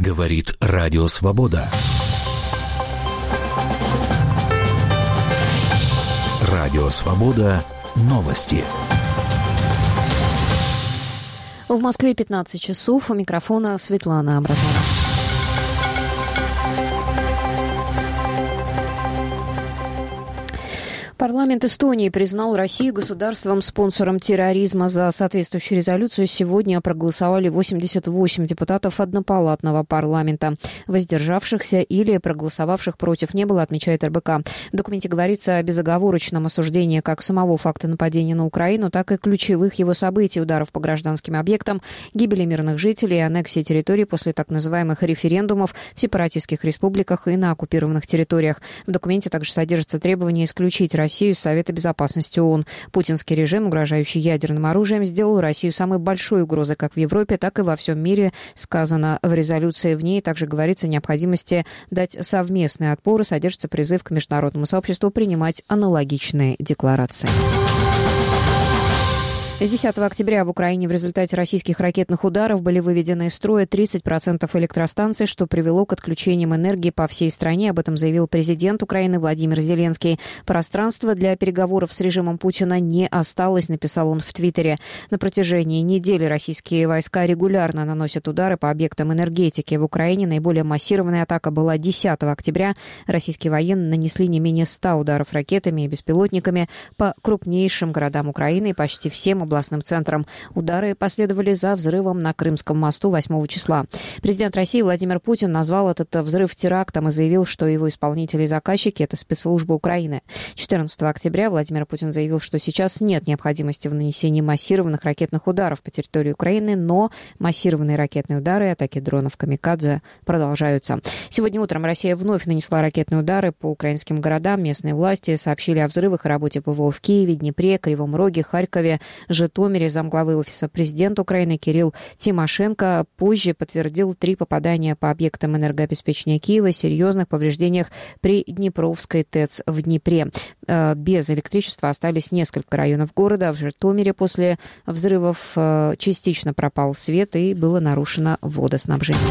Говорит Радио Свобода. Радио Свобода. Новости. В Москве 15 часов. У микрофона Светлана Абрамова. Парламент Эстонии признал Россию государством-спонсором терроризма. За соответствующую резолюцию сегодня проголосовали 88 депутатов однопалатного парламента. Воздержавшихся или проголосовавших против не было, отмечает РБК. В документе говорится о безоговорочном осуждении как самого факта нападения на Украину, так и ключевых его событий, ударов по гражданским объектам, гибели мирных жителей и аннексии территорий после так называемых референдумов в сепаратистских республиках и на оккупированных территориях. В документе также содержится требование исключить Россию из Совета Безопасности ООН. Путинский режим, угрожающий ядерным оружием, сделал Россию самой большой угрозой как в Европе, так и во всем мире, сказано в резолюции. В ней также говорится о необходимости дать совместный отпор и содержится призыв к международному сообществу принимать аналогичные декларации. С 10 октября в Украине в результате российских ракетных ударов были выведены из строя 30% электростанций, что привело к отключениям энергии по всей стране. Об этом заявил президент Украины Владимир Зеленский. Пространства для переговоров с режимом Путина не осталось, написал он в Твиттере. На протяжении недели российские войска регулярно наносят удары по объектам энергетики. В Украине наиболее массированная атака была 10 октября. Российские военные нанесли не менее 100 ударов ракетами и беспилотниками по крупнейшим городам Украины и почти всем областным центрам. Удары последовали за взрывом на Крымском мосту 8 числа. Президент России Владимир Путин назвал этот взрыв терактом и заявил, что его исполнители и заказчики – это спецслужбы Украины. 14 октября Владимир Путин заявил, что сейчас нет необходимости в нанесении массированных ракетных ударов по территории Украины, но массированные ракетные удары и атаки дронов «Камикадзе» продолжаются. Сегодня утром Россия вновь нанесла ракетные удары по украинским городам. Местные власти сообщили о взрывах и работе ПВО в Киеве, Днепре, Кривом Роге, Харькове, Житомире. Замглавы Офиса президента Украины Кирилл Тимошенко позже подтвердил 3 попадания по объектам энергообеспечения Киева, серьезных повреждениях при Днепровской ТЭЦ в Днепре. Без электричества остались несколько районов города. В Житомире после взрывов частично пропал свет и было нарушено водоснабжение.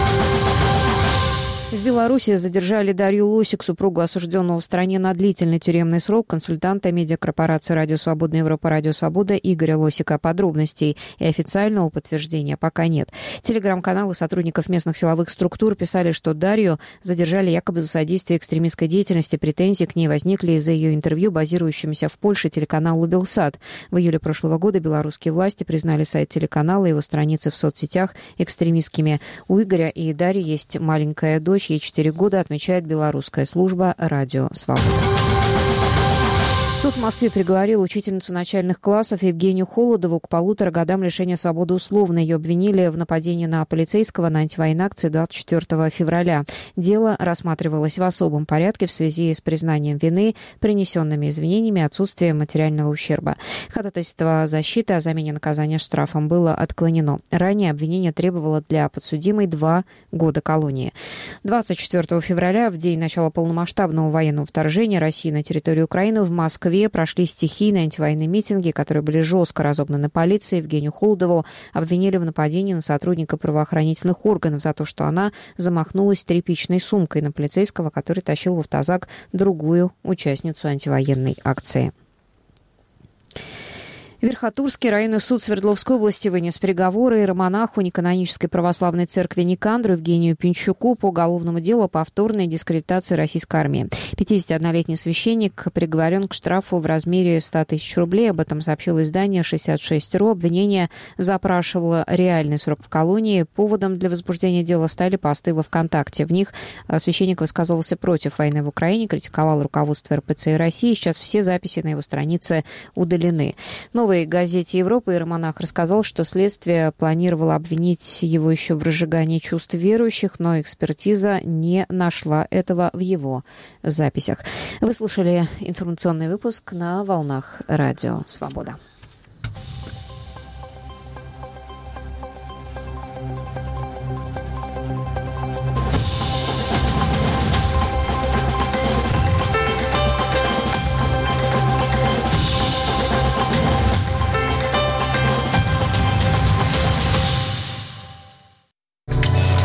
В Беларуси задержали Дарью Лосик, супругу осужденного в стране на длительный тюремный срок, консультанта медиакорпорации «Радио Свобода» Европа «Радио Свобода» Игоря Лосика. Подробностей и официального подтверждения пока нет. Телеграм-каналы сотрудников местных силовых структур писали, что Дарью задержали якобы за содействие экстремистской деятельности. Претензии к ней возникли из-за ее интервью, базирующимся в Польше телеканалу «Белсат». В июле прошлого года белорусские власти признали сайт телеканала и его страницы в соцсетях экстремистскими. У Игоря и Дарьи есть маленькая дочь. Ей 4 года, отмечает белорусская служба «Радио Свобода». Суд в Москве приговорил учительницу начальных классов Евгению Холодову к 1,5 годам лишения свободы условно. Ее обвинили в нападении на полицейского на антивоенной акции 24 февраля. Дело рассматривалось в особом порядке в связи с признанием вины, принесенными извинениями и отсутствием материального ущерба. Ходатайство защиты о замене наказания штрафом было отклонено. Ранее обвинение требовало для подсудимой 2 года колонии. 24 февраля, в день начала полномасштабного военного вторжения России на территорию Украины, в Москве прошли стихийные антивоенные митинги, которые были жестко разогнаны полицией. Евгению Холодову обвинили в нападении на сотрудника правоохранительных органов за то, что она замахнулась тряпичной сумкой на полицейского, который тащил в автозак другую участницу антивоенной акции. Верхотурский районный суд Свердловской области вынес приговоры иеромонаху неканонической православной церкви Никандру Евгению Пинчуку по уголовному делу о повторной дискредитации российской армии. 51-летний священник приговорен к штрафу в размере 100 тысяч рублей. Об этом сообщило издание 66.ru. Обвинение запрашивало реальный срок в колонии. Поводом для возбуждения дела стали посты во ВКонтакте. В них священник высказывался против войны в Украине, критиковал руководство РПЦ и России. Сейчас все записи на его странице удалены. В новой газете «Европа» иеромонах рассказал, что следствие планировало обвинить его еще в разжигании чувств верующих, но экспертиза не нашла этого в его записях. Вы слушали информационный выпуск на волнах Радио Свобода.